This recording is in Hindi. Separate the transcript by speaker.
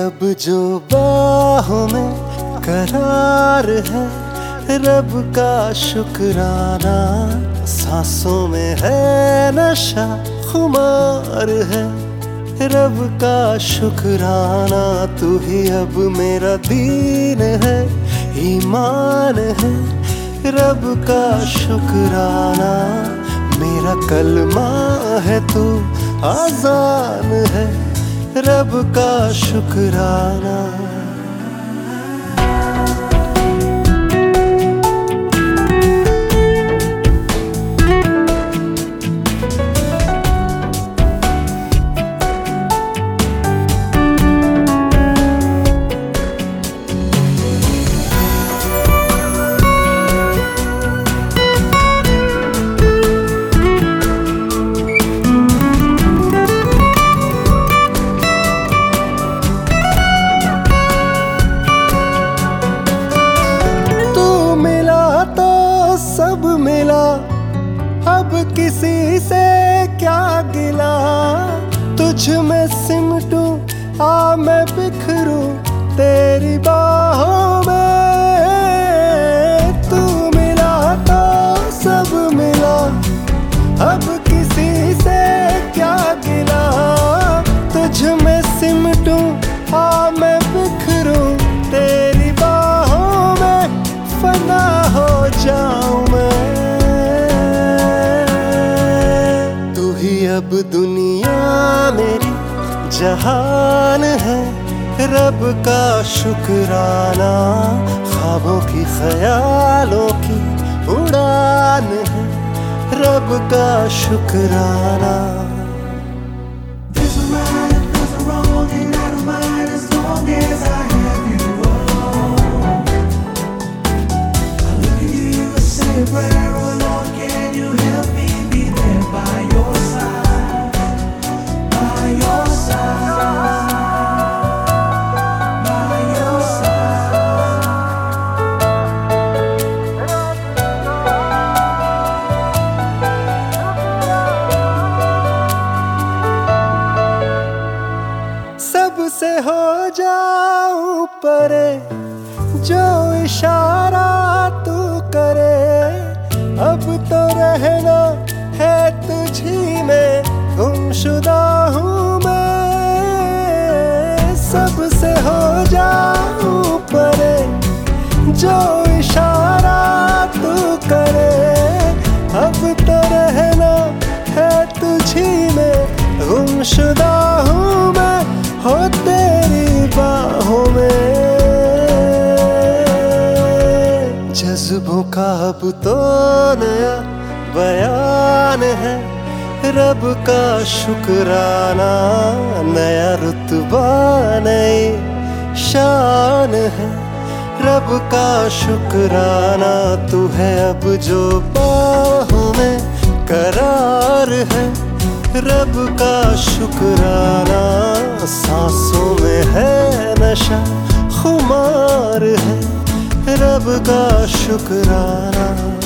Speaker 1: अब जो बाहों में करार है, रब का शुक्राना। सांसों में है नशा, खुमार है, रब का शुक्राना। तू ही अब मेरा दीन है, ईमान है, रब का शुक्राना। मेरा कलमा है तू आजान है, रब का शुक्राना। सब मिला, अब किसी से क्या गिला। तुझ में सिमटूं, आ मैं बिखरूं तेरी बाहों में। तू मिला तो सब मिला, अब किसी से क्या गिला। तुझ में सिमटूं, आ मैं बिखरूं तेरी बाहों में। फना हो जाऊं मैं, तू ही अब दुनिया मेरी जहान है, रब का शुक्राना। ख्वाबों की ख्यालों की उड़ान है, रब का शुक्राना।
Speaker 2: Where alone can you help me be there by your side, by your side, by your side.
Speaker 1: सबसे हो जाऊं परे, जो इशारा तू करे। अब तो रहना है तुझी में, गुमशुदा हूँ मैं। सबसे हो जाऊं परे, जो इशारा तू करे। अब तो रहना है तुझी में, गुमशुदा हूँ मैं, हो तेरी बाहों में। जज्बों का अब तो नया बयान है, रब का शुक्राना। नया रुतबा नई शान है, रब का शुक्राना। तू है अब जो बाहों में करार है, रब का शुक्राना। सांसों में है नशा, खुमार है, रब का शुक्राना।